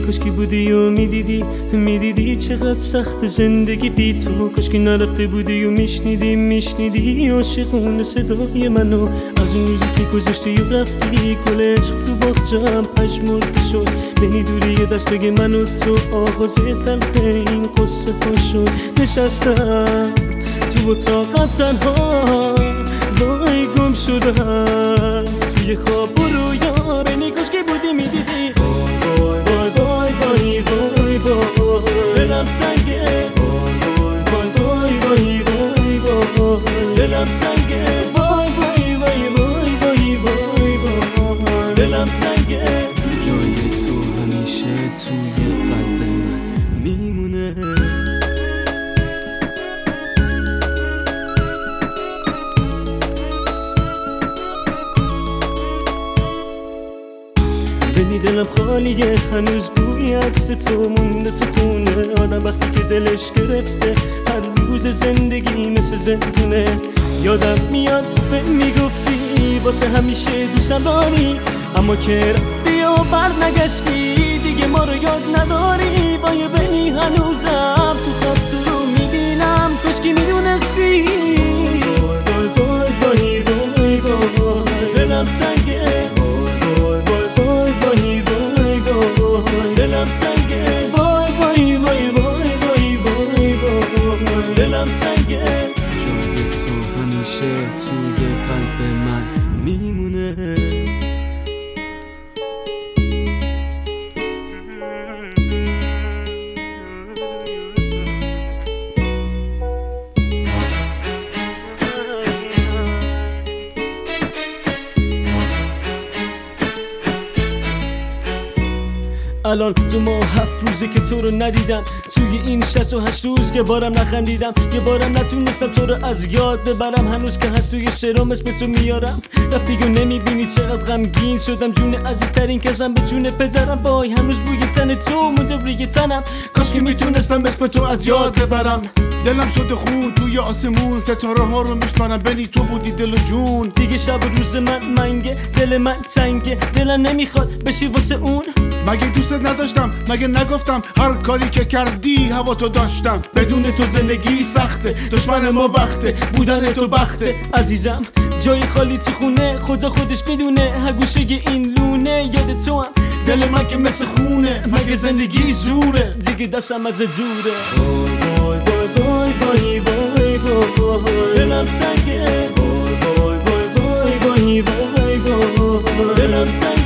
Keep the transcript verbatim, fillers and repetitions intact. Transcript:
کاشکی بودی و میدیدی میدیدی چقدر سخت زندگی بی تو. کاشکی نرفته بودی و میشنیدی میشنیدی عاشقونه صدای منو. از اون روزی که گذاشتی و رفتی گل عشق تو باغچه‌ام پژمرده شد. بینی دوری یه دست بگه من و تو آغاز تلخ این قصه ها شد. نشستم تو اتاقم تنها وای گم شدم توی خواب و رویا. بینی کاشکی بودی میدیدی وای وای وای وای وای وای دلم تنگه وای وای وای وای وای دلم تنگه وای وای وای وای وای وای وای دلم تنگه. جای تو همیشه توی قلب من میمونه. بینی دلم خالیه هنوز بوی عکس تو مونده تو خونه. آدم وقتی که دلش گرفته هر روز زندگی مثل زندونه. یادم میاد به میگفتی واسه همیشه دوستم داری، اما که رفتی و بر نگشتی دیگه ما رو یاد نداری. وای بینی هنوزم تو خواب تو رو میبینم کاشکی میدونستی. وای وای وای وای وای دلم تنگه دلم تنگه وای وای وای وای وای وای وای دلم تنگه. جای تو همیشه توی قلب من میمونه. الان دو ماه هفت روزه که تو رو ندیدم. توی این شصت و هشت روز که بارم نخندیدم، یه بارم نتونستم تو رو از یاد ببرم. هنوز که هست توی شعرام اسم تو میارم. رفتی و نمیبینی چقدر غمگین شدم. جون عزیزترین کسم به جون پدرم. وای هنوز بوی تن تو مونده روی تنم. کاش که میتونستم اسم تو از یاد ببرم. دلم شده خون توی آسمون، ستاره ها رو میشمارم. بینی تو بودی دل و جون. دیگه شب و روز من منگه، دل من تنگه، دلم نمیخواد بشی واسه اون. مگه دوستت نداشتم؟ مگه نگفتم هر کاری که کردی هوا تو داشتم؟ بدون تو زندگی سخته، دشمن ما وقته، بودن تو بخته. عزیزم جای خالی تو خونه، خدا خودش میدونه. هر گوشه این لونه یاد تو هم. دل من که مثل خونه، مگه زندگی زوره؟ دیگه دستم از دوره. وای وای وای وای وای وای دلم تنگه وای وای وای وای وای وای دلم تنگه.